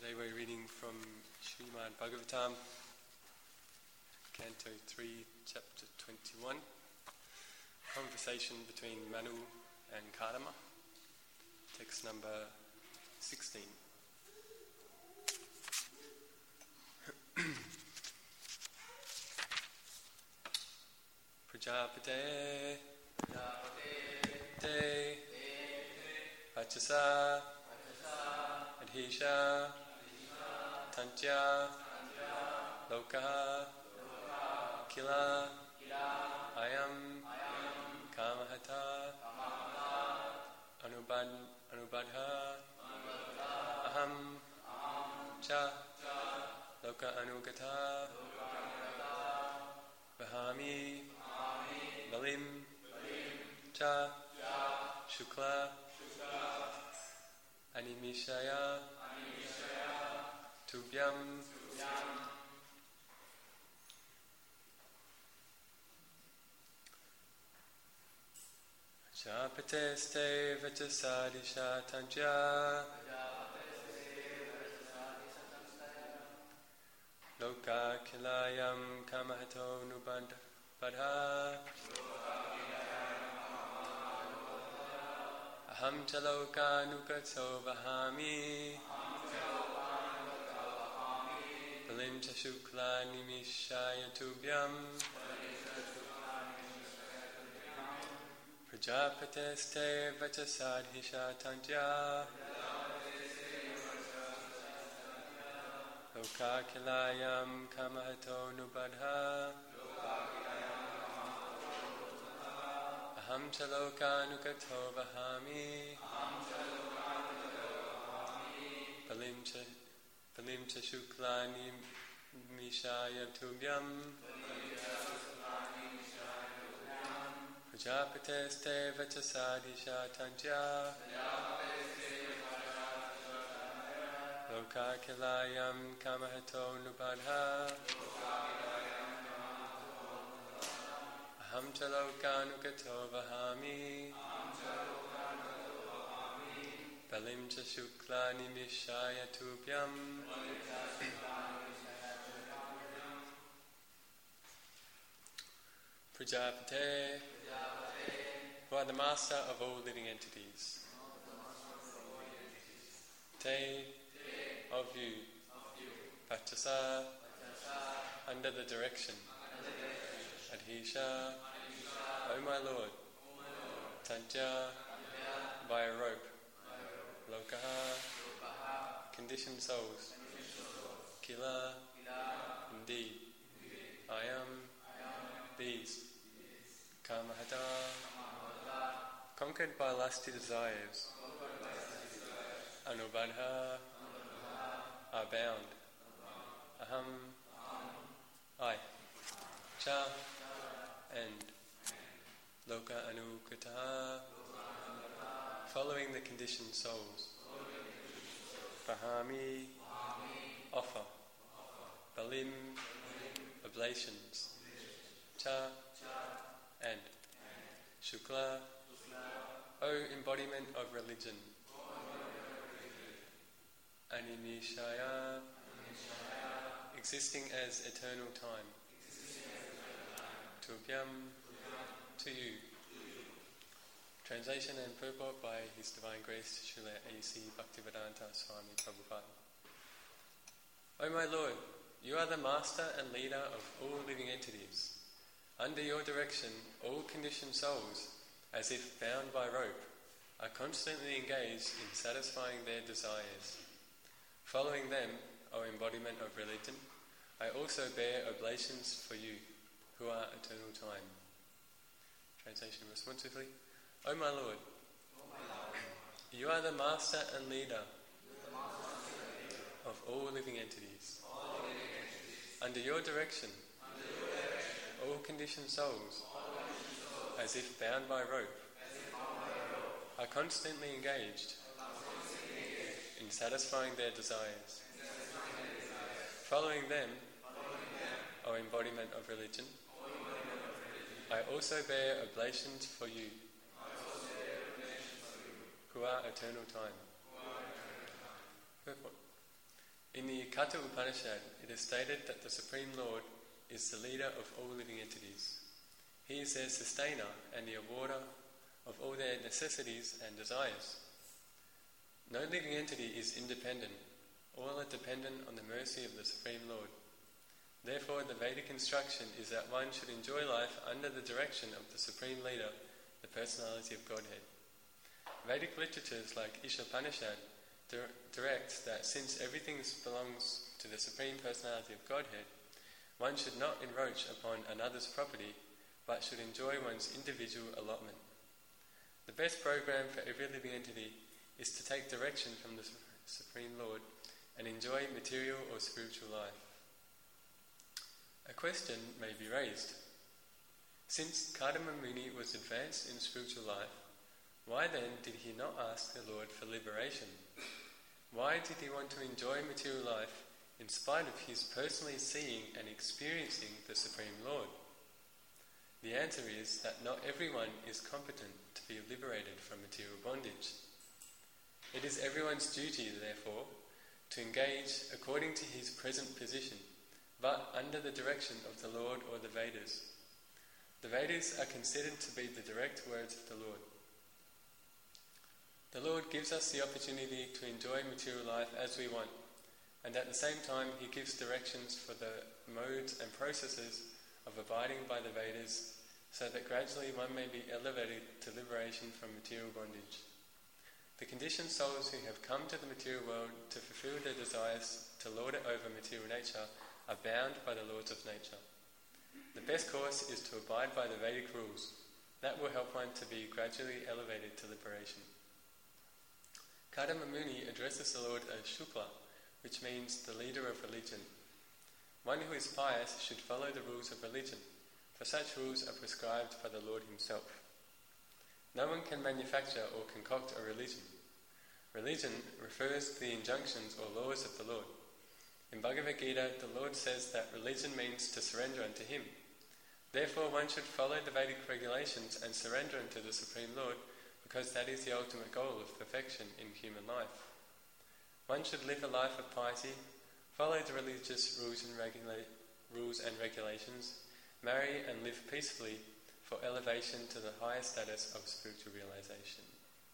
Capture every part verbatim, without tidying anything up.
Today we're reading from Srimad Bhagavatam, Canto three, Chapter twenty-one, Conversation between Manu and Kadama, text number sixteen. Prajapate, Te, Vachasa, Adhisha, Tantya, Lokaha, Kila, Ayam, Kamahata, Anubad, Anubadha, Aham, Cha, Loka Anugata, Vahami, Balim, Cha, Shukla, Animishaya, Tubhyam, Japateste Vachasadisha Tantya, Loka Kilayam Kamahato Nubadha, Aham Chaloka Nukato Vahami, Balim Chashukla Nimishaya Tubhyam, Prajapateste Vachasadhisha Tantya, Loka Kilayam Kamahato Nubadha, Aham Chaloka Nukato Vahami, Balim Chashukla Nimishaya Tubhyam, Prajapateste Vachasadhisha Tantya, Loka Kilayam Kamahato Nubadha, Aham Chaloka Nukato Vahami, Balim Chashukla Nimishaya Tubhyam, Prajapate, who are the master of all living entities. Te, of you. Vachasa, under the direction. Adhisha, O my Lord. Tantya, by a rope. Lokaha, conditioned souls. Kila, indeed. Ayam, these. Kamahata, conquered by lusty desires. Anubadha, are bound. Aham, I. Cha, and. Loka Anukata, following the conditioned souls. Vahami, offer. Balim, oblations. Cha, and. Shukla, O embodiment of religion. Animishaya, existing as eternal time. Tubhyam, to you. Translation and purport by His Divine Grace Srila A C Bhaktivedanta Swami Prabhupada. O my Lord, you are the master and leader of all living entities. Under your direction, all conditioned souls, as if bound by rope, are constantly engaged in satisfying their desires. Following them, O embodiment of religion, I also bear oblations for you, who are eternal time. Translation responsively. O my Lord, o my Lord, you are the master and leader of all living entities. All living entities. Under your direction, Under your direction all conditioned souls, all conditioned souls as if bound by rope, if bound by rope are constantly engaged, constantly engaged in satisfying their desires. Satisfying their desires. Following them, Following them O embodiment of religion, I also bear oblations for you, who are eternal time. Purport. In the Katha Upanishad, it is stated that the Supreme Lord is the leader of all living entities. He is their sustainer and the awarder of all their necessities and desires. No living entity is independent. All are dependent on the mercy of the Supreme Lord. Therefore, the Vedic instruction is that one should enjoy life under the direction of the Supreme Leader, the Personality of Godhead. Vedic literatures like Ishopanishad dir- direct that since everything belongs to the Supreme Personality of Godhead, one should not encroach upon another's property, but should enjoy one's individual allotment. The best program for every living entity is to take direction from the Supreme Lord and enjoy material or spiritual life. A question may be raised. Since Kadama Muni was advanced in spiritual life, why then did he not ask the Lord for liberation? Why did he want to enjoy material life in spite of his personally seeing and experiencing the Supreme Lord? The answer is that not everyone is competent to be liberated from material bondage. It is everyone's duty, therefore, to engage according to his present position, but under the direction of the Lord or the Vedas. The Vedas are considered to be the direct words of the Lord. The Lord gives us the opportunity to enjoy material life as we want, and at the same time he gives directions for the modes and processes of abiding by the Vedas, so that gradually one may be elevated to liberation from material bondage. The conditioned souls who have come to the material world to fulfill their desires to lord it over material nature are bound by the laws of nature. The best course is to abide by the Vedic rules. That will help one to be gradually elevated to liberation. Kadama Muni addresses the Lord as Shukla, which means the leader of religion. One who is pious should follow the rules of religion, for such rules are prescribed by the Lord himself. No one can manufacture or concoct a religion. Religion refers to the injunctions or laws of the Lord. In Bhagavad Gita, the Lord says that religion means to surrender unto him. Therefore, one should follow the Vedic regulations and surrender unto the Supreme Lord, because that is the ultimate goal of perfection in human life. One should live a life of piety, follow the religious rules and, regula- rules and regulations, marry and live peacefully for elevation to the highest status of spiritual realization.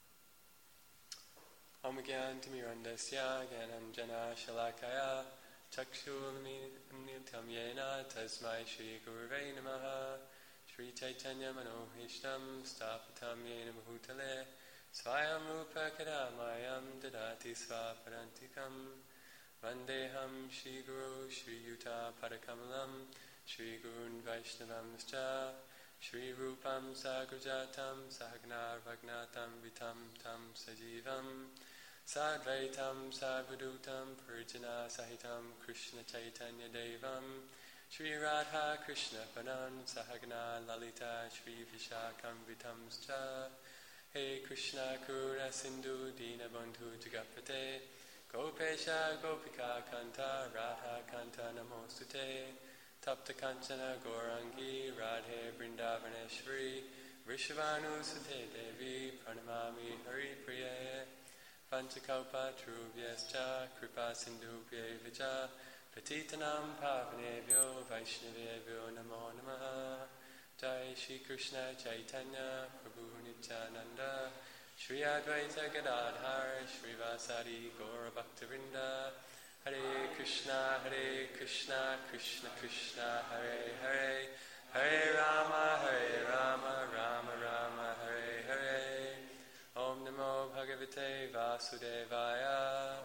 Om Gyan Timirandasya Gyananjana Shalakaya Chakshulamitam Yena Tasmai Shri Gurve Namaha Shri Chaitanya Manohishtam Stapatam Yena Mahutale Svayam Rupa Kadamayam Dadati Svaparantikam Vandeham Shri Guru Shri Yuta Padakamalam Shri Gurun Vaishnavamscha Shri Rupam Sagrajatam Sahagnar Vagnatam Vitam Tam Sajivam Sadvaitam Sadvadutam Purjana Sahitam Krishna Chaitanya Devam Shri Radha Krishna Panan Sahagna Lalita Shri Vishakam Vitamscha Hey Krishna Kura Sindhu Dina Bandhu Jagapate Gopesha Gopika Kanta Radha Kanta Namostute Tapta Kanchana Gaurangi Radhe Vrindavaneshwari Vrishabhanu Sute Devi Pranamami Hari Priye Panchakalpa Trubhyascha Kripa Sindhubhye Vicha Patitanam Pavanebhyo Vaishnavebhyo Namo Namaha Jai Shri Krishna Chaitanya Prabhu Nityananda Shri Advaita Gadadhar Shri Vasari Gaura Bhaktivinoda Hare Krishna, Hare Krishna, Krishna Krishna, Hare Hare, Hare Rama, Hare Rama, Rama Rama, Hare Hare. Om Namo Bhagavate Vasudevaya.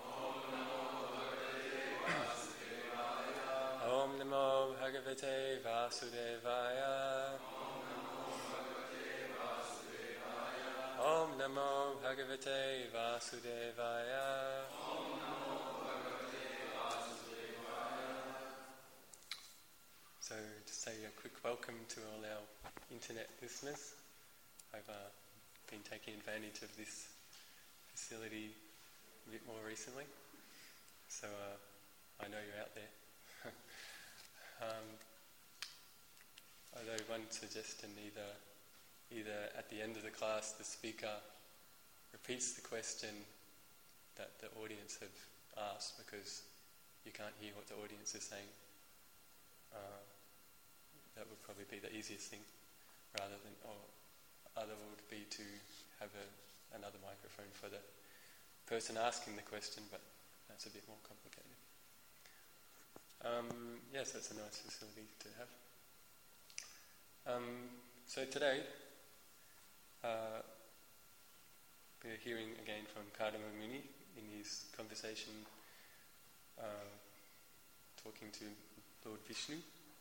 Om Namo Bhagavate Vasudevaya. Om Namo Bhagavate Vasudevaya. So to say a quick welcome to all our internet listeners. I've uh, been taking advantage of this facility a bit more recently, so uh, I know you're out there. um, although one suggestion, either either at the end of the class the speaker repeats the question that the audience have asked, because you can't hear what the audience is saying. Uh, that would probably be the easiest thing, rather than, or other would be to have a, another microphone for the person asking the question, but that's a bit more complicated. Um, yes, that's a nice facility to have. Um, so today, uh, we're hearing again from Kadama Muni in his conversation uh, talking to Lord Vishnu.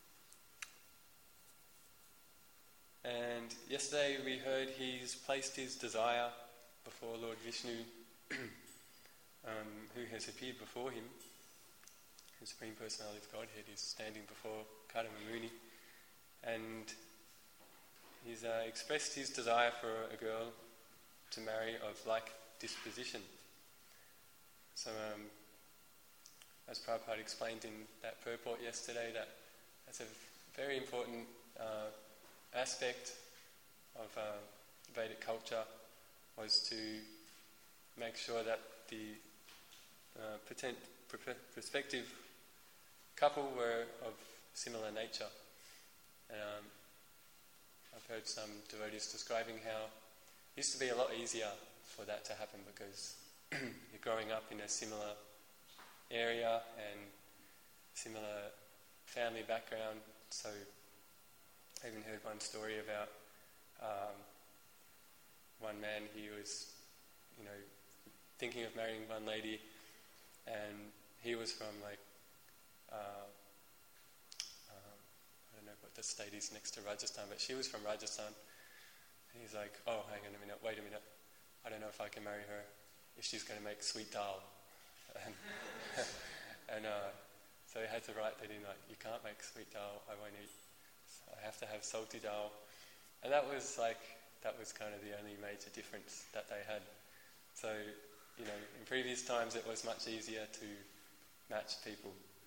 And yesterday we heard he's placed his desire before Lord Vishnu, um, who has appeared before him. The Supreme Personality of Godhead is standing before Kadama Muni, and he's uh, expressed his desire for a girl to marry of like disposition. So, um, as Prabhupada explained in that purport yesterday, that that's a very important uh, aspect of uh, Vedic culture, was to make sure that the uh, potent, pr- prospective couple were of similar nature. Um, I've heard some devotees describing how it used to be a lot easier for that to happen because you're growing up in a similar area and similar family background. So I even heard one story about um, one man, he was, you know, thinking of marrying one lady, and he was from like, uh, um, I don't know what the state is next to Rajasthan, but she was from Rajasthan. And he's like, oh, hang on a minute, wait a minute, I don't know if I can marry her if she's going to make sweet dal. and and uh, so he had to write that in, like, you can't make sweet dal, I won't eat. So I have to have salty dal. And that was like, that was kind of the only major difference that they had. So, you know, in previous times it was much easier to match people.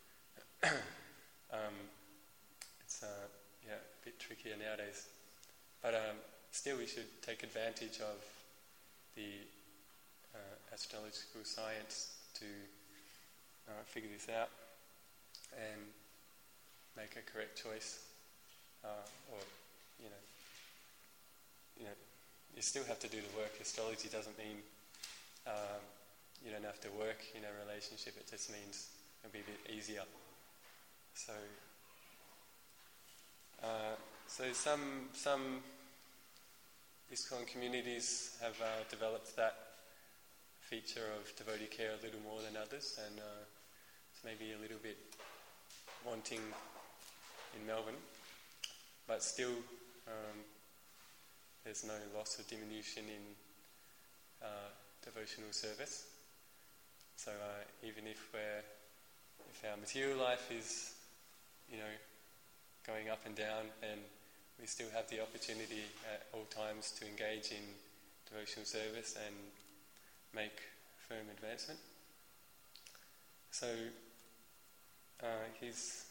um, it's uh, yeah, a bit trickier nowadays. But um, still we should take advantage of the uh, astrological science to uh, figure this out and make a correct choice. Uh, or, you know, you know, you still have to do the work. Astrology doesn't mean um, you don't have to work in a relationship. It just means it'll be a bit easier. So, uh, so some some ISKCON communities have uh, developed that feature of devotee care a little more than others, and uh, it's maybe a little bit wanting in Melbourne, but still. Um, There's no loss or diminution in uh, devotional service. So uh, even if we're, if our material life is, you know, going up and down, then we still have the opportunity at all times to engage in devotional service and make firm advancement. So uh, he's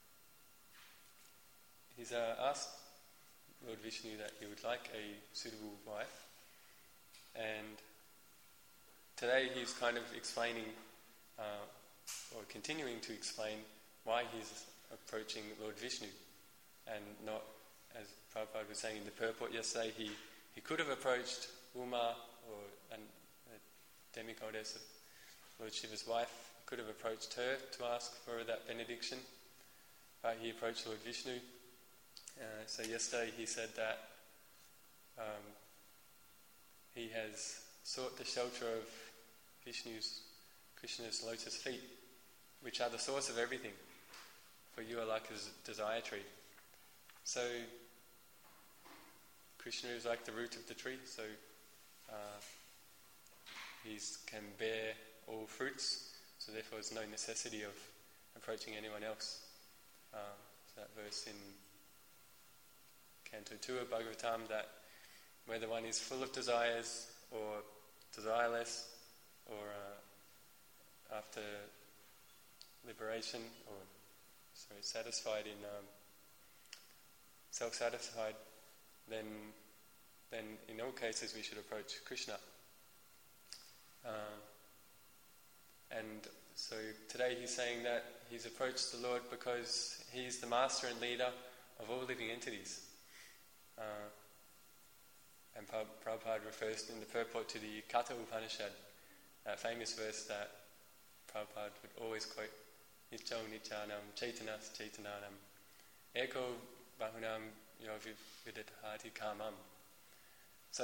he's uh, asked Lord Vishnu that he would like a suitable wife, and today he's kind of explaining uh, or continuing to explain why he's approaching Lord Vishnu, and not, as Prabhupada was saying in the purport yesterday, he, he could have approached Uma, or an, a demigoddess of Lord Shiva's wife, could have approached her to ask for that benediction, but he approached Lord Vishnu. Uh, so yesterday he said that um, he has sought the shelter of Vishnu's, Krishna's lotus feet, which are the source of everything. For you are like a desire tree. So Krishna is like the root of the tree, so uh, he can bear all fruits, so therefore there's no necessity of approaching anyone else. Um, so that verse in Canto two of Bhagavatam, that whether one is full of desires or desireless, or uh, after liberation, or sorry, satisfied in um, self-satisfied, then then in all cases we should approach Krishna. Uh, and So today he's saying that he's approached the Lord because he's the master and leader of all living entities. Uh, and Prabhupada refers in the purport to the Katha Upanishad, that famous verse that Prabhupada would always quote, Nityam Nityanam Chaitanas Chaitananam Eko Bahunam Yovidadhati Kamam. So,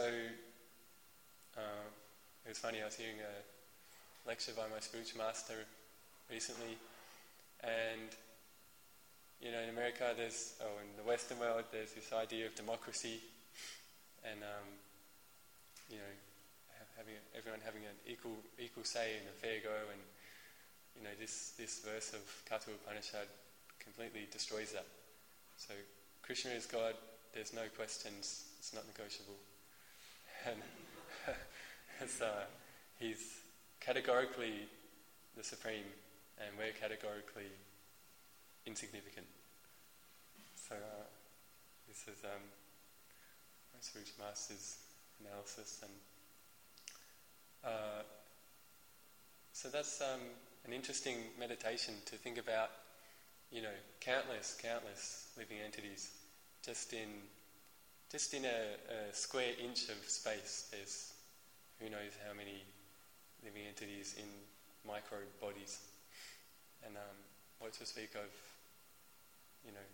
uh, it was funny, I was hearing a lecture by my spiritual master recently, and you know, in America there's, oh, in the Western world there's this idea of democracy and um, you know, having everyone having an equal equal say and a fair go, and you know, this, this verse of Katha Upanishad completely destroys that. So Krishna is God, there's no questions, it's not negotiable. And it's, uh, he's categorically the supreme, and we're categorically insignificant. So uh, this is um, my spiritual master's analysis, and uh, so that's um, an interesting meditation to think about. You know, countless, countless living entities, just in just in a, a square inch of space. There's who knows how many living entities in micro bodies, and um, what to speak of, you know,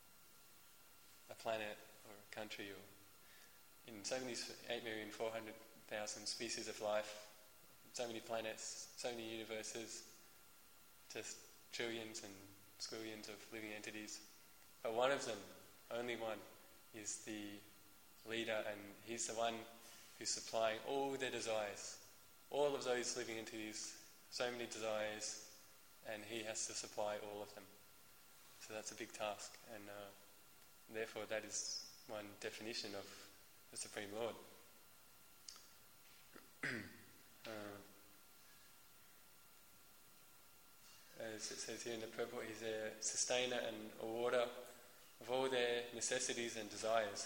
a planet or a country, or in so many eight million four hundred thousand species of life, so many planets, so many universes, just trillions and squillions of living entities. But one of them, only one, is the leader, and he's the one who's supplying all their desires. All of those living entities, so many desires, and he has to supply all of them. So that's a big task, and uh, therefore that is one definition of the Supreme Lord. uh, as it says here in the purport, he's a sustainer and awarder of all their necessities and desires.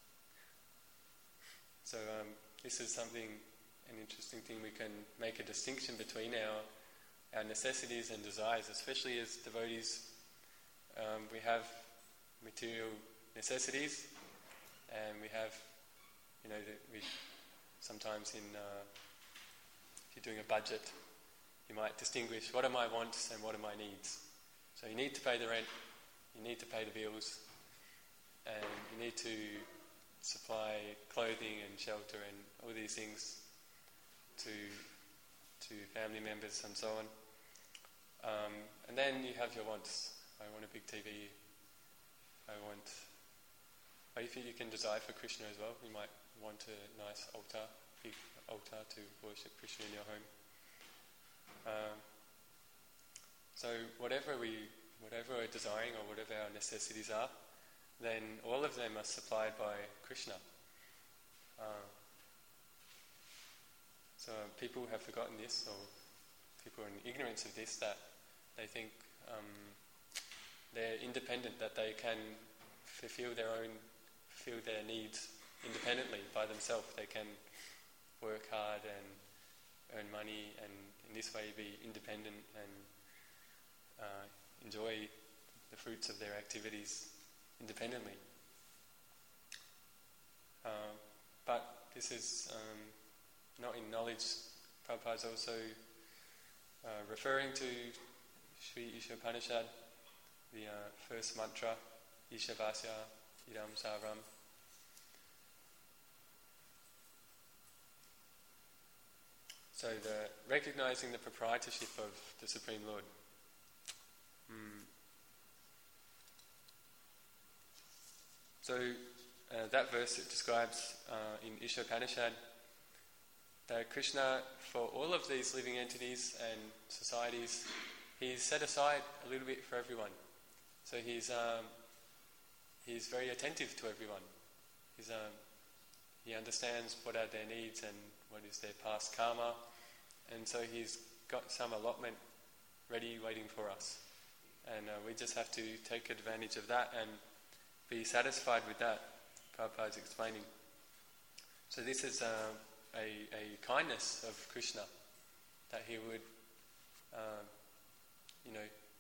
So um, this is something, an interesting thing, we can make a distinction between our, our necessities and desires, especially as devotees. Um, we have material necessities, and we have, you know, the, we sometimes in, uh, if you're doing a budget, you might distinguish what are my wants and what are my needs. So you need to pay the rent, you need to pay the bills, and you need to supply clothing and shelter and all these things to to family members and so on. Um, and then you have your wants. I want a big T V. I want... Or if you, you can desire for Krishna as well. You might want a nice altar, big altar to worship Krishna in your home. Um, so whatever we, whatever we're desiring or whatever our necessities are, then all of them are supplied by Krishna. Uh, so people have forgotten this, or people are in ignorance of this, that they think um, they're independent, that they can fulfill their own, fulfill their needs independently by themselves. They can work hard and earn money, and in this way be independent and uh, enjoy the fruits of their activities independently. Uh, but this is um, not in knowledge. Prabhupada is also uh, referring to Sri Ishopanishad, the uh, first mantra, Ishavasya Idam Saram. So the recognizing the proprietorship of the Supreme Lord. Mm. So uh, that verse, it describes uh, in Ishopanishad that Krishna, for all of these living entities and societies, he's set aside a little bit for everyone. So he's um, he's very attentive to everyone. He's um, he understands what are their needs and what is their past karma, and so he's got some allotment ready waiting for us. And uh, we just have to take advantage of that and be satisfied with that, Prabhupada is explaining. So this is uh, a, a kindness of Krishna, that he would uh,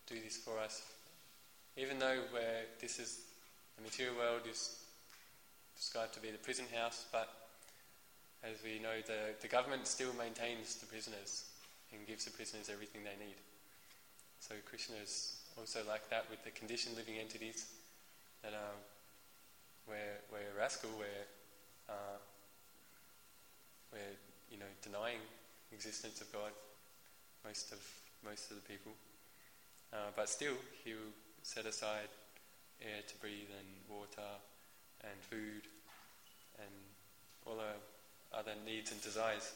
do this for us. Even though we're, this is, the material world is described to be the prison house, but as we know, the, the government still maintains the prisoners and gives the prisoners everything they need. So Krishna is also like that with the conditioned living entities, that um, we're, we're rascal, we're, uh, we're you know, denying existence of God, most of most of the people. Uh, but still, He will set aside air to breathe and water and food and all our other needs and desires.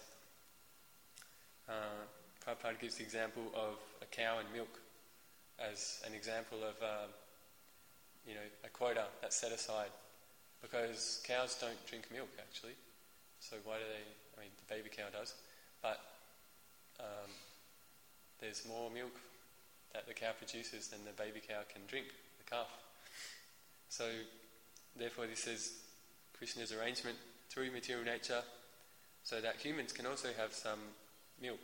Uh, Prabhupada gives the example of a cow and milk as an example of um, you know, a quota that's set aside, because cows don't drink milk actually. So why do they? I mean, the baby cow does, but um, there's more milk that the cow produces than the baby cow can drink, the calf. So therefore this is Krishna's arrangement through material nature, so that humans can also have some milk.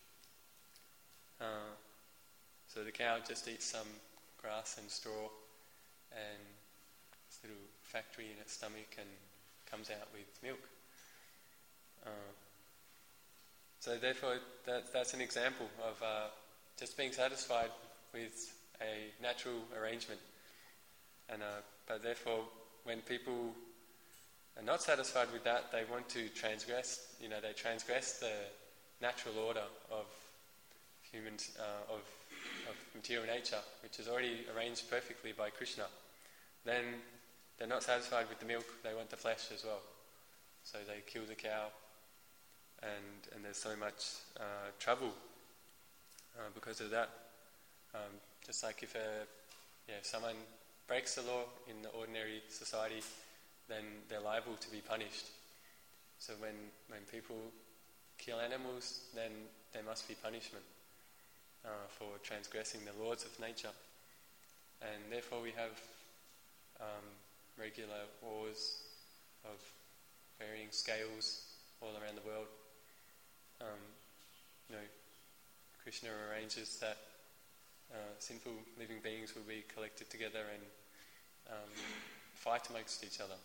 Uh, so the cow just eats some grass and straw and this little factory in its stomach and comes out with milk. Uh, so therefore that, that's an example of uh, just being satisfied with a natural arrangement. And uh, but therefore when people are not satisfied with that, they want to transgress, you know, they transgress the natural order of humans, uh, of, of material nature, which is already arranged perfectly by Krishna. Then they're not satisfied with the milk, they want the flesh as well. So they kill the cow, and, and there's so much uh, trouble uh, because of that. Um, just like if a, yeah, someone breaks the law in the ordinary society, then they're liable to be punished. So when, when people kill animals, then there must be punishment uh, for transgressing the laws of nature. And therefore we have um, regular wars of varying scales all around the world. Um, you know, Krishna arranges that uh, sinful living beings will be collected together and um, fight amongst each other.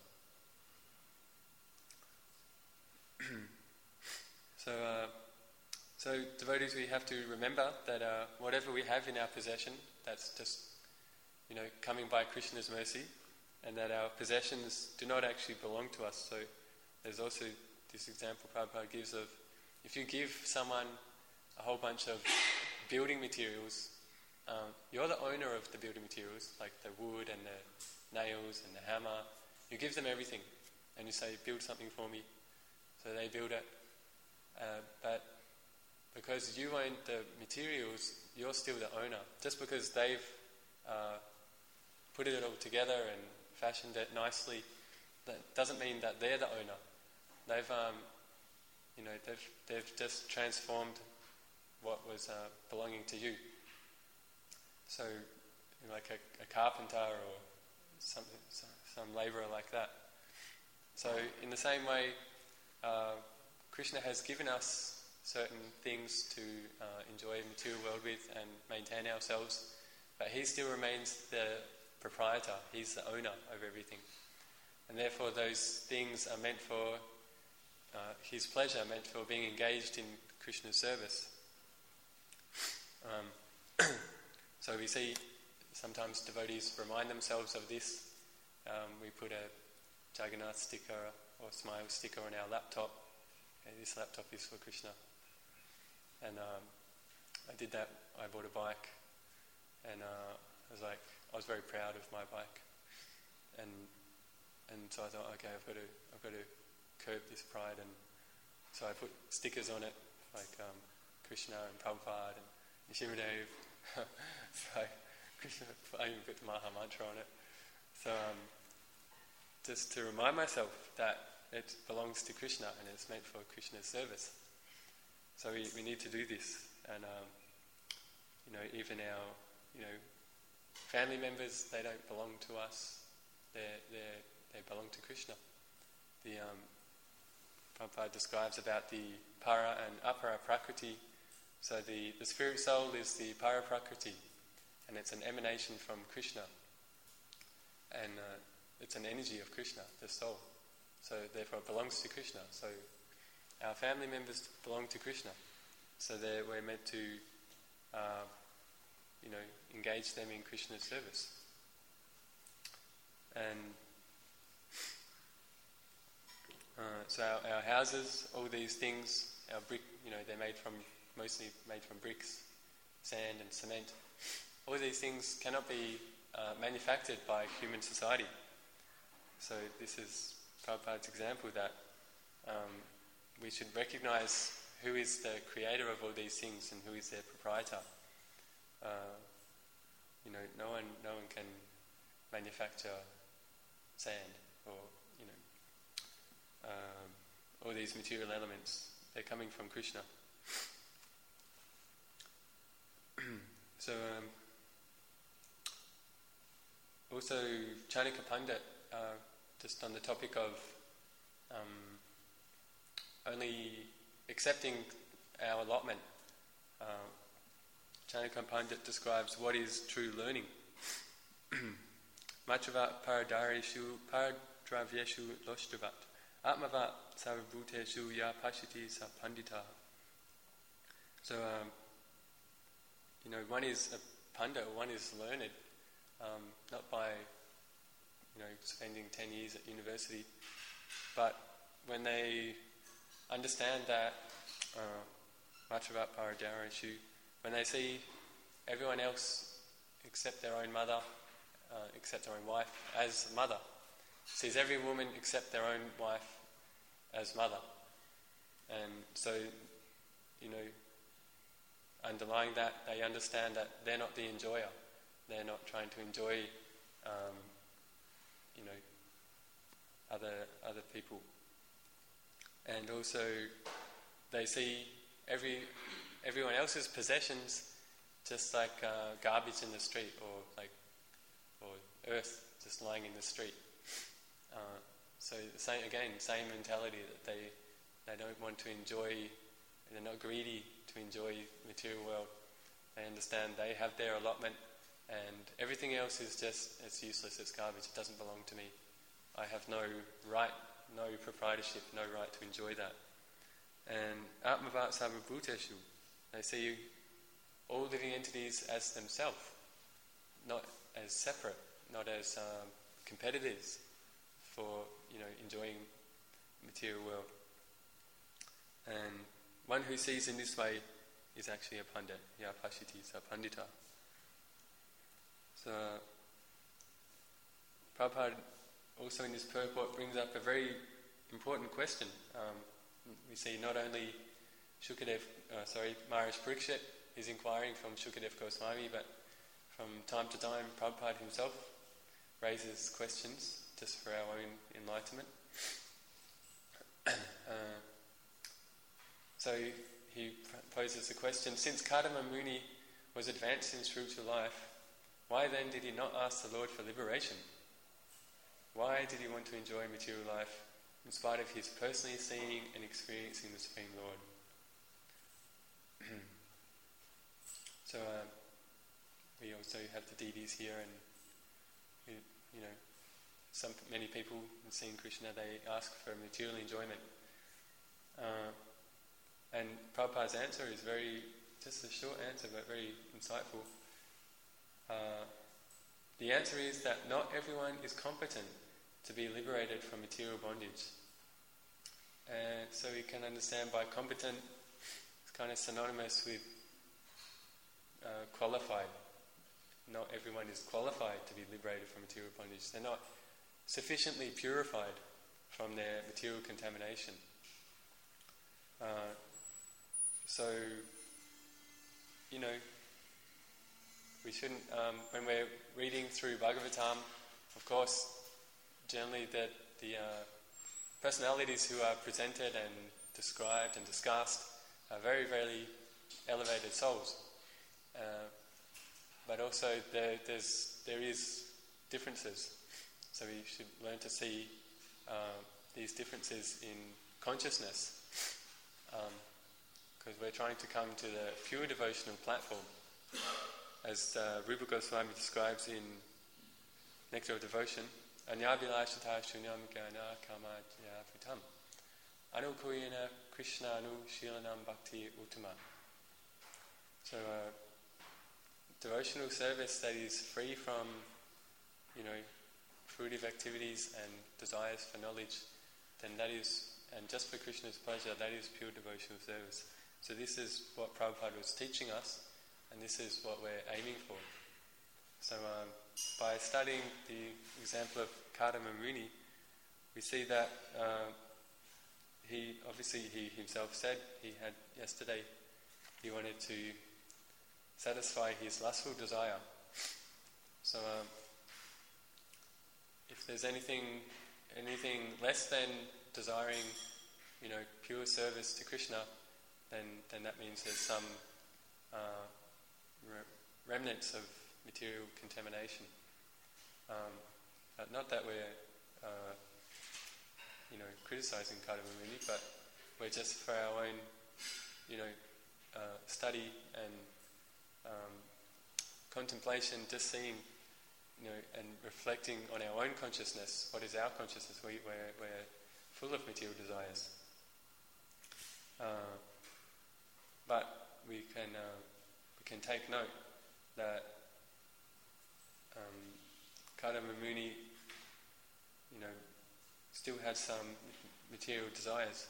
so, uh, so devotees, we have to remember that uh, whatever we have in our possession, that's just, you know, coming by Krishna's mercy, and that our possessions do not actually belong to us. So there's also this example Prabhupada gives of, if you give someone a whole bunch of building materials, um, you're the owner of the building materials, like the wood and the nails and the hammer. You give them everything, and you say, build something for me. So they build it. Uh, but because you own the materials, you're still the owner. Just because they've uh, put it all together and fashioned it nicely, that doesn't mean that they're the owner. They've, um, you know, they've they've just transformed what was uh, belonging to you. So, you know, like a, a carpenter or something, some labourer like that. So, in the same way, uh, Krishna has given us certain things to uh, enjoy the material world with and maintain ourselves, but he still remains the proprietor. He's the owner of everything, and therefore those things are meant for uh, his pleasure, meant for being engaged in Krishna's service. Um, so we see sometimes devotees remind themselves of this. Um, we put a Jagannath sticker or smile sticker on our laptop. Okay, this laptop is for Krishna. And um, I did that. I bought a bike, and uh, I was like, I was very proud of my bike, and and so I thought, okay, I've got to I've got to curb this pride, and so I put stickers on it like um, Krishna and Prabhupada and Nishimadev. So Krishna, I even put the Maha Mantra on it. So um, just to remind myself that it belongs to Krishna and it's meant for Krishna's service. So we, we need to do this, and um, you know, even our you know family members, they don't belong to us; they they they belong to Krishna. The um, Prabhupada describes about the para and apara prakriti. So the, the spirit soul is the para prakriti, and it's an emanation from Krishna, and uh, it's an energy of Krishna, the soul. So therefore it belongs to Krishna. So our family members belong to Krishna. So we're meant to, uh, you know, engage them in Krishna's service. And uh, so our, our houses, all these things, our brick, you know, they're made from, mostly made from bricks, sand and cement. All these things cannot be uh, manufactured by human society. So this is Prabhupada's example that um, we should recognize who is the creator of all these things and who is their proprietor. Uh, you know, no one, no one can manufacture sand or, you know, um, all these material elements. They're coming from Krishna. So, um, also Chanaka Pandit, uh, just on the topic of um, only accepting our allotment. Uh, Chanaka Pandit describes what is true learning. Matravat paradareshu paradravyeshu loshtavat atmavat sarvabhuteshu ya pashiti sa pandita. So, um, you know, one is a pandit, one is learned, um, not by, you know, spending ten years at university, but when they understand that uh, Matravat paradareshu, when they see everyone else except their own mother, uh, except their own wife, as mother, sees every woman except their own wife as mother. And so, you know, underlying that, they understand that they're not the enjoyer. They're not trying to enjoy, um, you know, other other people. And also, they see every everyone else's possessions just like uh, garbage in the street, or like or earth just lying in the street. Uh, so same, again, same mentality that they they don't want to enjoy. They're not greedy to enjoy material world. They understand they have their allotment, and everything else is just, it's useless, it's garbage, it doesn't belong to me. I have no right, no proprietorship, no right to enjoy that. And Atmavat Sarvabhuteshu, they see all living entities as themselves, not as separate, not as um, competitors for, you know, enjoying material world. And one who sees in this way is actually a pandit, ya pashiti sa pandita. So, Prabhupada also in this purport brings up a very important question. Um, we see not only Shukadev, uh, sorry, Maharaj Parikshit is inquiring from Shukadev Goswami, but from time to time Prabhupada himself raises questions just for our own enlightenment. uh, so he poses the question, since Kadama Muni was advanced in spiritual life, why then did he not ask the Lord for liberation? Why did he want to enjoy material life in spite of his personally seeing and experiencing the Supreme Lord? So uh, we also have the deities here, and we, you know, some many people seeing Krishna, they ask for material enjoyment. Uh, and Prabhupada's answer is very, just a short answer, but very insightful. Uh, the answer is that not everyone is competent to be liberated from material bondage. And so we can understand by competent, it's kind of synonymous with uh, qualified. Not everyone is qualified to be liberated from material bondage. They're not sufficiently purified from their material contamination. Uh, so, you know, we shouldn't, um, when we're reading through Bhagavatam, of course, generally that the uh, personalities who are presented and described and discussed are very, very elevated souls. Uh, but also there, there's, there is differences. So we should learn to see uh, these differences in consciousness, because um, we're trying to come to the pure devotional platform. as uh, Rupa Goswami describes in Nectar of Devotion, Anyabhilashata shunyam gyana kamadya vritam anukuyana krishna anu shilanam bhakti uttama. So uh, devotional service that is free from, you know, fruitive activities and desires for knowledge, then that is, and just for Krishna's pleasure, that is pure devotional service. So this is what Prabhupada was teaching us, and this is what we're aiming for. So um, by studying the example of Kadama Muni, we see that uh, he, obviously he himself said he had yesterday, he wanted to satisfy his lustful desire. So um, if there's anything anything less than desiring, you know, pure service to Krishna, then then that means there's some uh, re- remnants of material contamination. Um, not that we're, uh, you know, criticizing Kadama Muni, but we're just for our own, you know, uh, study and um, contemplation, just seeing, you know, and reflecting on our own consciousness. What is our consciousness? We, we're, we're full of material desires. Uh, but we can uh, we can take note that um, Kadama Muni, you know, still had some material desires.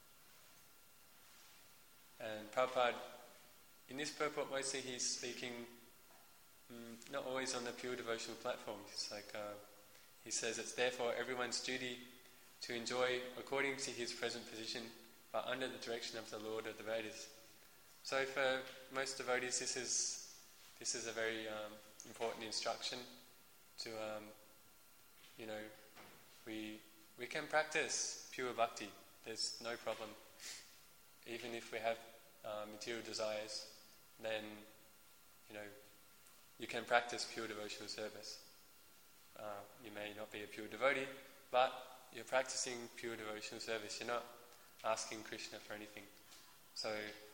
And Prabhupada, in this purport, mostly he's speaking mm, not always on the pure devotional platform. It's like uh, he says it's therefore everyone's duty to enjoy according to his present position, but under the direction of the Lord of the Vedas. So for most devotees, this is this is a very um, important instruction to, um, you know, we we can practice pure bhakti. There's no problem. Even if we have uh, material desires, then, you know, you can practice pure devotional service. Uh, you may not be a pure devotee, but you're practicing pure devotional service. You're not asking Krishna for anything. So,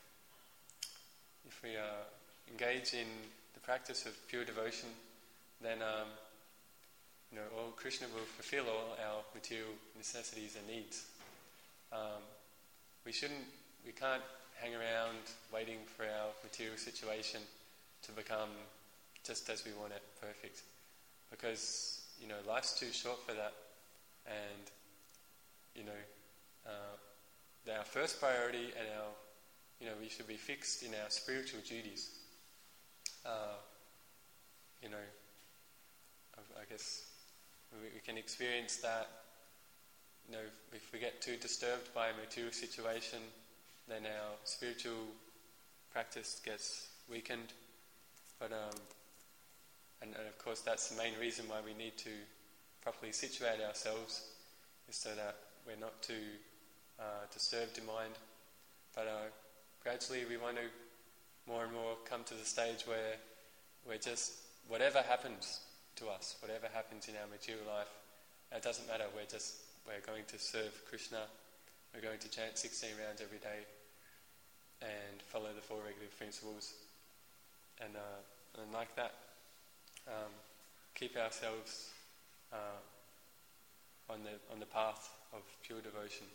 if we uh, engage in the practice of pure devotion, then um, you know, all Krishna will fulfill all our material necessities and needs. Um, we shouldn't, we can't hang around waiting for our material situation to become just as we want it, perfect, because, you know, life's too short for that, and, you know, uh, our first priority and our, you know, we should be fixed in our spiritual duties. Uh, you know, I, I guess we, we can experience that, you know, if we get too disturbed by a material situation, then our spiritual practice gets weakened. But um, and, and of course that's the main reason why we need to properly situate ourselves, is so that we're not too uh, disturbed in mind. But uh, gradually we want to more and more come to the stage where we're just, whatever happens to us, whatever happens in our material life, it doesn't matter. We're just we're going to serve Krishna. We're going to chant sixteen rounds every day and follow the four regulative principles, and uh, and like that, um, keep ourselves uh, on the on the path of pure devotion.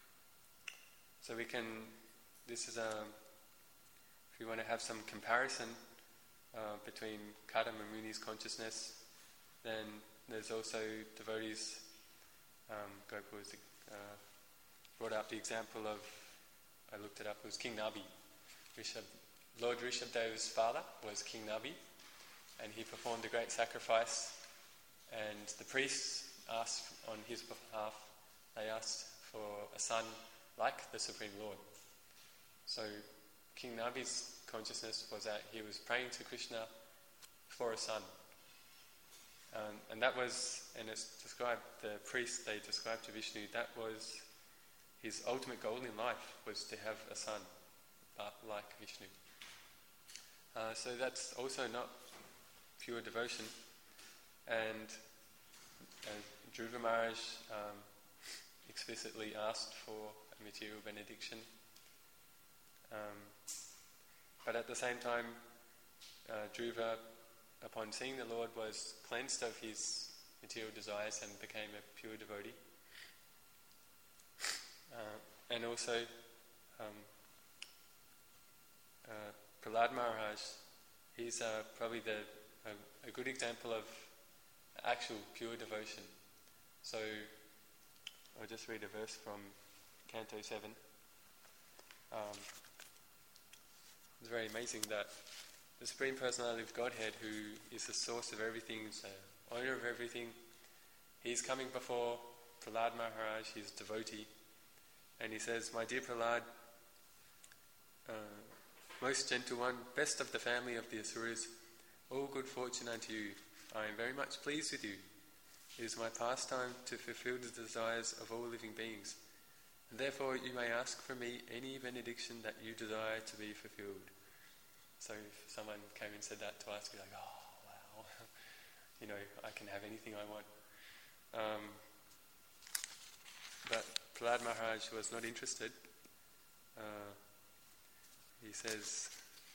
So we can. This is um, if you want to have some comparison uh, between Kadama Muni's consciousness, then there's also devotees. Um, Gopal was, uh, brought up the example of, I looked it up, it was King Nabi. Rishabh, Lord Rishabhdeva's father was King Nabi, and he performed a great sacrifice, and the priests asked on his behalf, they asked for a son like the Supreme Lord. So King Nabi's consciousness was that he was praying to Krishna for a son. Um, and that was, and it's described, the priest they described to Vishnu, that was his ultimate goal in life, was to have a son, but like Vishnu. Uh, so that's also not pure devotion. And uh, Dhruva Maharaj um, explicitly asked for a material benediction. Um, but at the same time, uh, Dhruva, upon seeing the Lord, was cleansed of his material desires and became a pure devotee. Uh, and also, um, uh, Prahlad Maharaj, he's uh, probably the a, a good example of actual pure devotion. So, I'll just read a verse from Canto seven. Um, it's very amazing that the Supreme Personality of Godhead, who is the source of everything, is the owner of everything, he's coming before Prahlad Maharaj, his devotee, and he says, "My dear Prahlad, uh, most gentle one, best of the family of the Asuras, all good fortune unto you. I am very much pleased with you. It is my pastime to fulfill the desires of all living beings. And therefore you may ask from me any benediction that you desire to be fulfilled." So if someone came and said that to us, we'd be like, oh, wow, you know, I can have anything I want. Um, but Prahlad Maharaj was not interested. Uh, he says,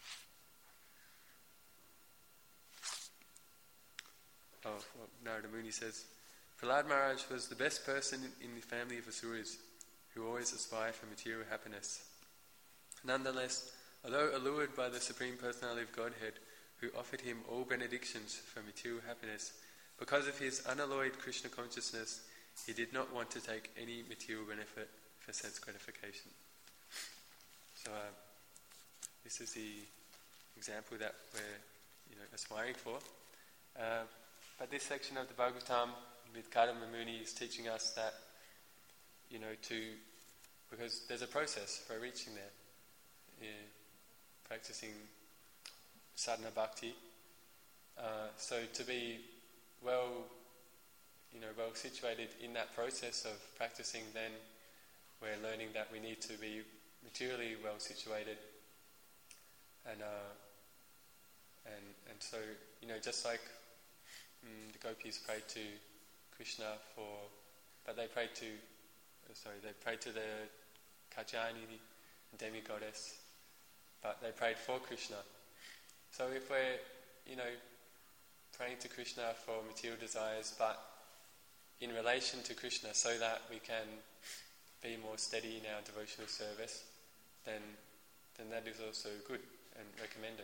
oh, well, Narada Muni says, Prahlad Maharaj was the best person in, in the family of Asuras, who always aspire for material happiness. Nonetheless, although allured by the Supreme Personality of Godhead, who offered him all benedictions for material happiness, because of his unalloyed Krishna consciousness, he did not want to take any material benefit for sense gratification. So uh, this is the example that we're you know, aspiring for. Uh, but this section of the Bhagavatam with Kadamba Muni is teaching us that, you know, to, because there's a process for reaching there. Yeah, practicing sadhana bhakti. Uh, so to be well, you know, well situated in that process of practicing, then we're learning that we need to be materially well situated, and uh, and and so you know, just like mm, the gopis prayed to Krishna for, but they prayed to, uh, sorry, they prayed to the Katyayani demigoddess, but they prayed for Krishna. So if we're, you know, praying to Krishna for material desires, but in relation to Krishna, so that we can be more steady in our devotional service, then then that is also good and recommended.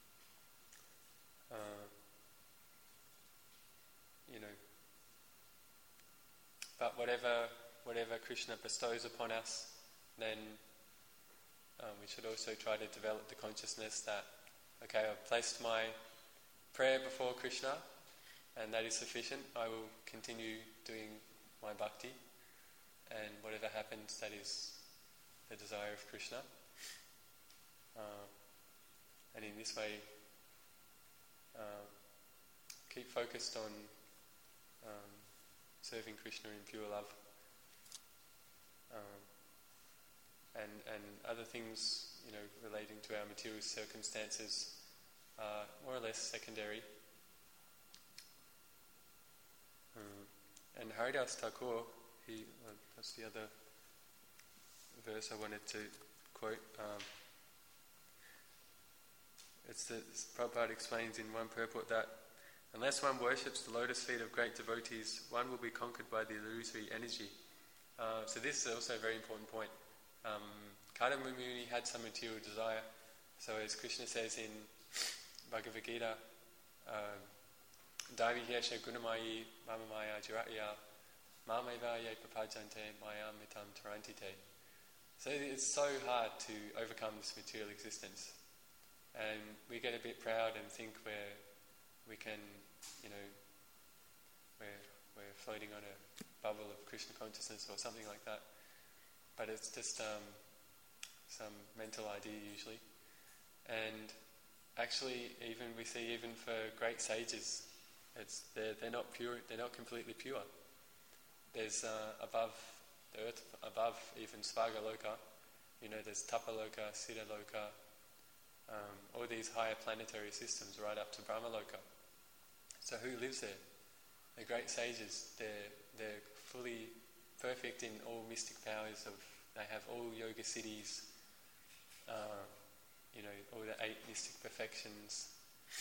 Uh, you know, but whatever whatever Krishna bestows upon us, then um, we should also try to develop the consciousness that, okay, I've placed my prayer before Krishna, and that is sufficient. I will continue doing my bhakti, and whatever happens, that is the desire of Krishna. Uh, and in this way, uh, keep focused on um, serving Krishna in pure love. Um, and and other things, you know, relating to our material circumstances are more or less secondary. Um, and Haridas Thakur, he, uh, that's the other verse I wanted to quote. Um, it's the Prabhupada explains in one purport that unless one worships the lotus feet of great devotees, one will be conquered by the illusory energy. Uh, so this is also a very important point. Um, Kadamba Muni had some material desire. So as Krishna says in Bhagavad Gita, Daivi Yesha Gunamayi Mamamaya Jiratya Mameva Ye Papajante Mayam Mitam Tarantite. So it's so hard to overcome this material existence. And we get a bit proud and think we're, we can, you know, we're, we're floating on a bubble of Krishna consciousness or something like that. But it's just um, some mental idea usually. And actually, even we see even for great sages, it's they're they're not pure. They're not completely pure. There's uh, above the earth, above even Svarga Loka. You know, there's Tapaloka, Siddha Loka, um, all these higher planetary systems, right up to Brahma Loka. So who lives there? The great sages. They're they're fully perfect in all mystic powers of. They have all yoga siddhis. Uh, you know, all the eight mystic perfections,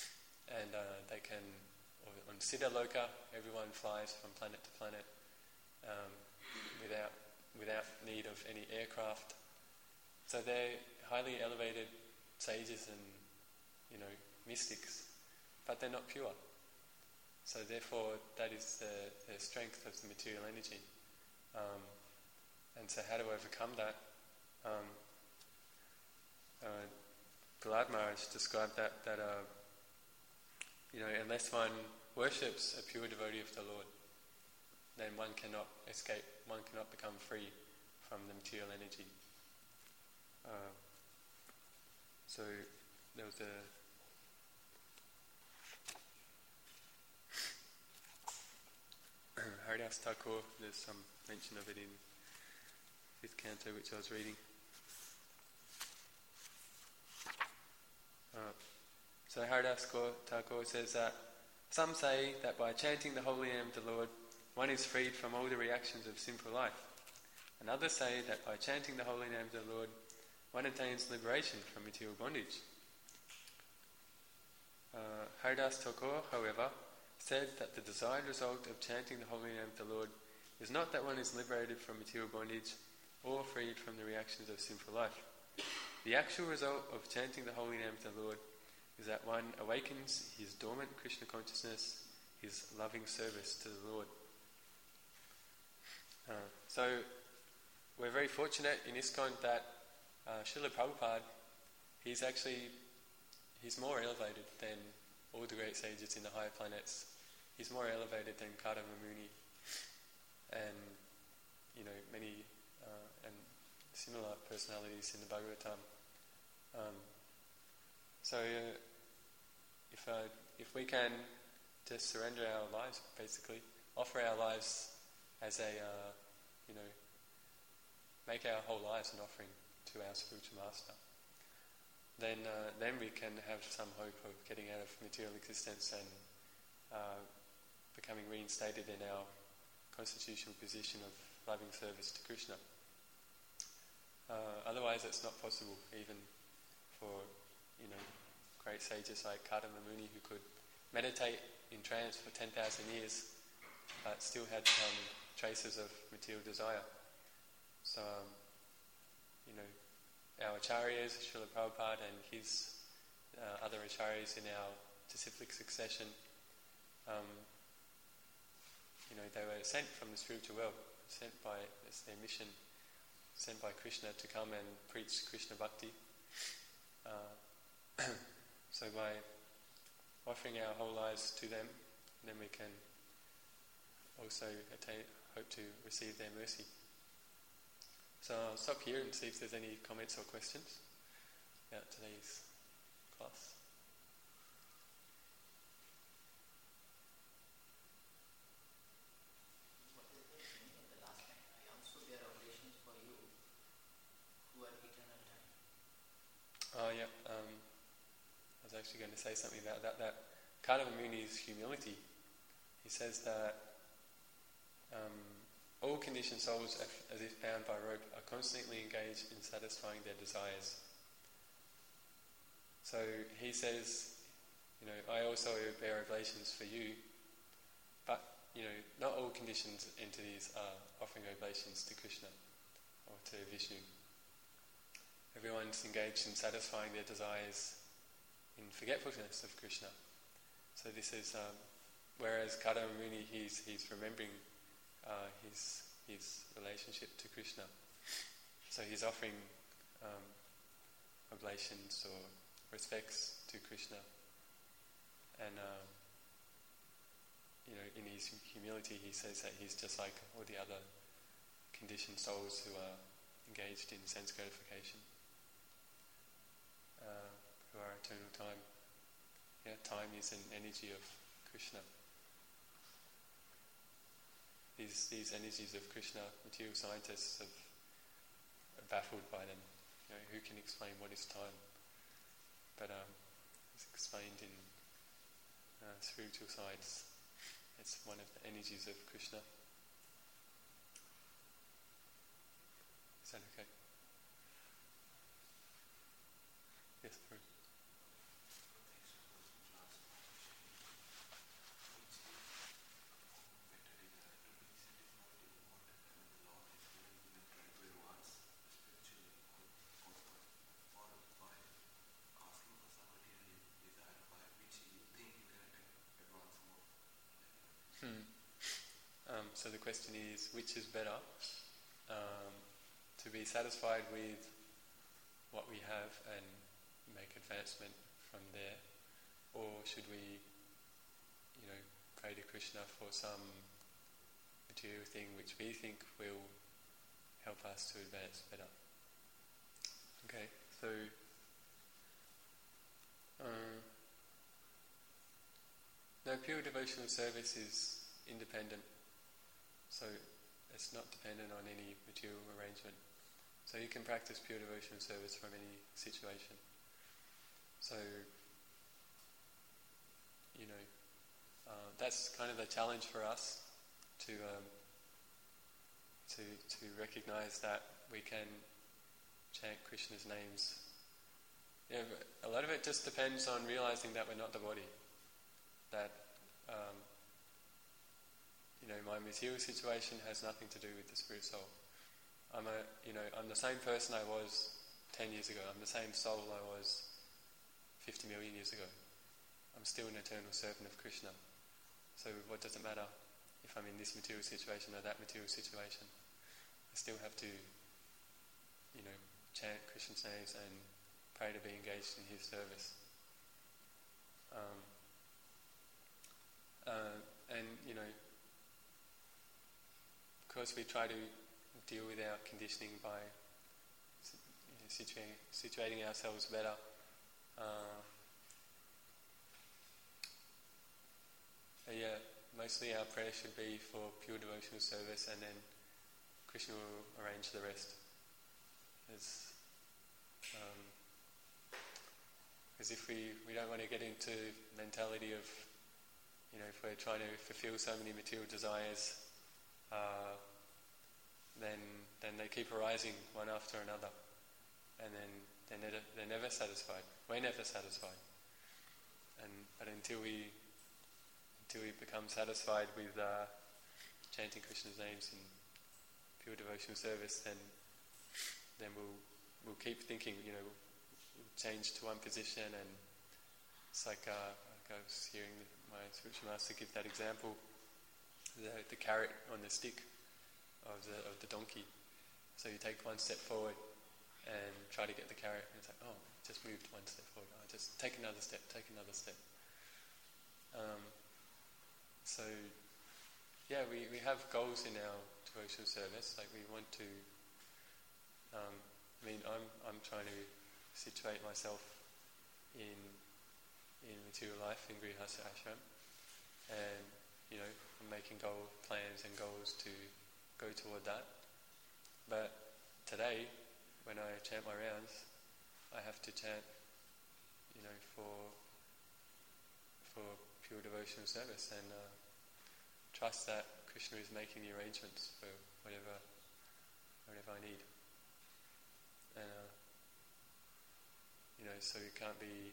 and uh, they can, or on Siddha Loka, everyone flies from planet to planet um, without without need of any aircraft. So they're highly elevated sages and, you know, mystics, but they're not pure. So therefore, that is the, the strength of the material energy. Um, and so how to overcome that? Um, uh, Prahlad Maharaj described that, that uh, you know, unless one worships a pure devotee of the Lord, then one cannot escape, one cannot become free from the material energy. Uh, so there was a Haridas Thakur, there's some mention of it in fifth canto which I was reading. Uh, so Haridas Thakur says that some say that by chanting the holy name of the Lord, one is freed from all the reactions of sinful life. And others say that by chanting the holy name of the Lord, one attains liberation from material bondage. Uh, Haridas Thakur, however, said that the desired result of chanting the holy name of the Lord is not that one is liberated from material bondage or freed from the reactions of sinful life. The actual result of chanting the holy name of the Lord is that one awakens his dormant Krishna consciousness, his loving service to the Lord. Uh, so, we're very fortunate in ISKCON that uh, Srila Prabhupada, he's actually, he's more elevated than all the great sages in the higher planets. He's more elevated than Kadamba Muni and, you know, many uh, and similar personalities in the Bhagavatam. Um, so, uh, if uh, if we can just surrender our lives, basically, offer our lives as a, uh, you know, make our whole lives an offering to our spiritual master, then uh, then we can have some hope of getting out of material existence and uh, becoming reinstated in our constitutional position of loving service to Krishna. Uh, otherwise, it's not possible, even for, you know, great sages like Kadamba Muni, who could meditate in trance for ten thousand years, but still had some traces of material desire. So, um, you know, our acharyas, Srila Prabhupada and his uh, other acharyas in our disciplic succession, um, you know, they were sent from the spiritual world, sent by, it's their mission, sent by Krishna to come and preach Krishna Bhakti. Uh, so by offering our whole lives to them, then we can also attain, hope to receive their mercy. So I'll stop here and see if there's any comments or questions about today's class. What is the meaning of the last line? I also bear oblations for you who are eternal time. Oh yeah, um, I was actually going to say something about that. That Kadamba Muni's humility. He says that um, all conditioned souls, as if bound by rope, are constantly engaged in satisfying their desires. So he says, you know, I also bear oblations for you, but, you know, not all conditioned entities are offering oblations to Krishna or to Vishnu. Everyone's engaged in satisfying their desires in forgetfulness of Krishna. So this is, um, whereas Kadamba Muni, he's, he's remembering uh, his his relationship to Krishna. So he's offering um, oblations or respects to Krishna. And, uh, you know, in his humility he says that he's just like all the other conditioned souls who are engaged in sense gratification, uh, who are eternal time. Yeah, time is an energy of Krishna. These these energies of Krishna, material scientists have, are baffled by them. You know, who can explain what is time? But um, it's explained in uh, spiritual science. It's one of the energies of Krishna. Is that okay? Yes, Bruce. so the question is, which is better? Um, to be satisfied with what we have and make advancement from there, or should we, you know, pray to Krishna for some material thing which we think will help us to advance better? Okay, so um, no, pure devotional service is independent, so it's not dependent on any material arrangement. So you can practice pure devotional service from any situation. So, you know, uh, that's kind of the challenge for us to um, to to recognise that we can chant Krishna's names. Yeah, a lot of it just depends on realising that we're not the body. That um, you know, my material situation has nothing to do with the spirit soul. I'm a, you know, I'm the same person I was ten years ago. I'm the same soul I was fifty million years ago. I'm still an eternal servant of Krishna. So what does it matter if I'm in this material situation or that material situation? I still have to, you know, chant Krishna's names and pray to be engaged in his service. Um, uh, and, you know, of course we try to deal with our conditioning by you know, situating, situating ourselves better. Uh, yeah, mostly our prayer should be for pure devotional service, and then Krishna will arrange the rest. It's, um, because if we, we don't want to get into mentality of, you know, if we're trying to fulfill so many material desires, uh, then then they keep arising one after another, and then they're never, they're never satisfied. We're never satisfied. And but until we until we become satisfied with uh, chanting Krishna's names in pure devotional service, then then we'll we'll keep thinking. You know, we'll change to one position, and it's like, uh, like I was hearing my spiritual master give that example, the the carrot on the stick of the of the donkey. So you take one step forward and try to get the carrot, and it's like, oh, just moved one step forward. Oh, just take another step, take another step. Um, so, yeah, we, we have goals in our devotional service. Like we want to. Um, I mean, I'm I'm trying to situate myself in in material life in Grihastha Ashram, and you know, I'm making goal plans and goals to go toward that. But today, when I chant my rounds, I have to chant, you know, for for pure devotional service, and uh, trust that Krishna is making the arrangements for whatever whatever I need. And uh, you know, so you can't be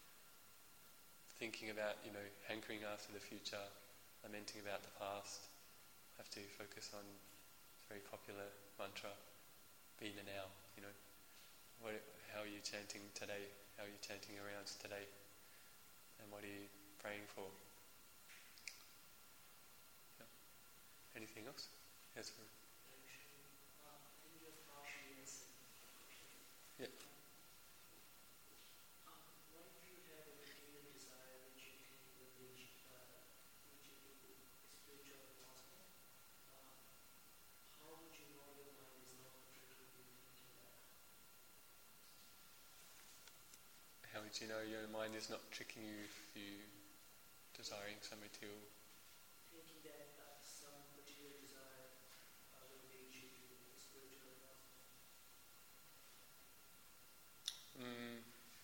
thinking about, you know, hankering after the future, lamenting about the past. Have to focus on a very popular mantra, be in the now, you know. What, how are you chanting today? How are you chanting your rounds today? And what are you praying for? Yeah. Anything else? Yes, sir. Yeah. How would you know your mind is not tricking you if you desiring some material? Thinking that uh, some material desire uh, will lead you to spiritual advancement. Mm.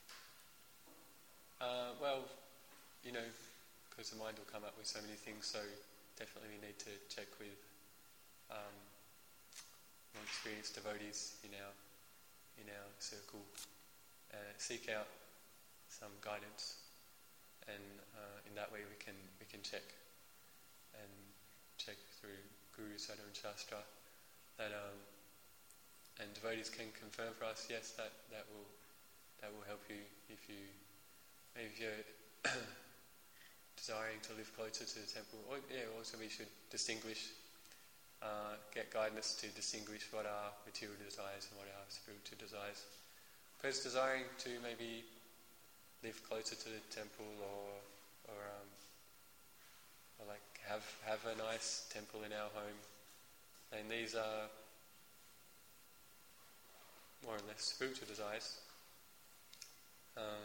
Uh, well, you know, because the mind will come up with so many things, so definitely we need to check with um, more experienced devotees in our in our circle, uh, seek out some guidance, and uh, in that way we can we can check and check through Guru, Sadhu and Shastra that um, and devotees can confirm for us, yes, that, that will that will help you if you maybe if you're desiring to live closer to the temple. Or yeah, also we should distinguish uh, get guidance to distinguish what are material desires and what are spiritual desires. Because desiring to maybe live closer to the temple or or, um, or like have have a nice temple in our home, and these are more or less spiritual desires. Uh,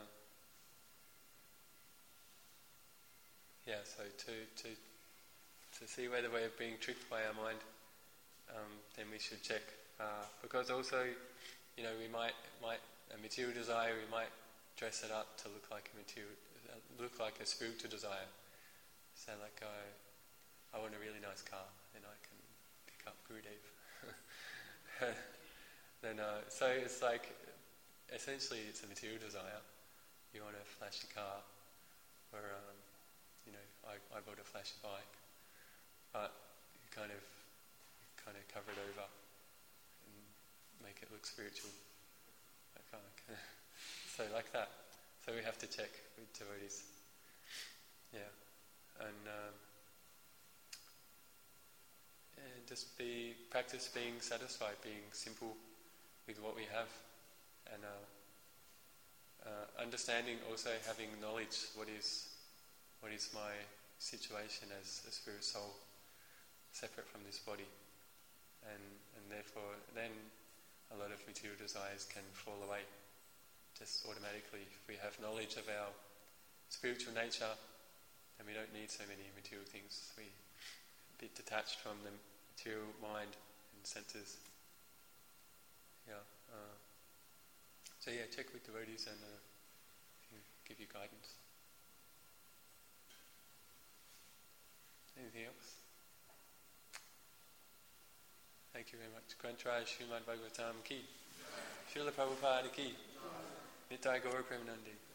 yeah, so to to to see whether we're being tricked by our mind, um, then we should check. Uh, because also, you know, we might might a material desire, we might dress it up to look like a material, uh, look like a spiritual desire. So, like, uh, I want a really nice car, then I can pick up Gurudev. then, uh, so it's like, essentially, it's a material desire. You want a flashy car, or um, you know, I, I bought a flashy bike, but you kind of, you kind of cover it over and make it look spiritual. Like, so like that. So we have to check with devotees. Yeah. And, um, and just be, practice being satisfied, being simple with what we have. And uh, uh, understanding, also having knowledge, what is what is my situation as a spirit soul, separate from this body. And, and therefore, then a lot of material desires can fall away just automatically. If we have knowledge of our spiritual nature, then we don't need so many material things. We're a bit detached from the material mind and senses. Yeah. Uh, so yeah, check with devotees and uh, can give you guidance. Anything else? Thank you very much. Grantraj Srimad Bhagavatam ki. Srila Prabhupada ki. Nitai Gaura Premanandi.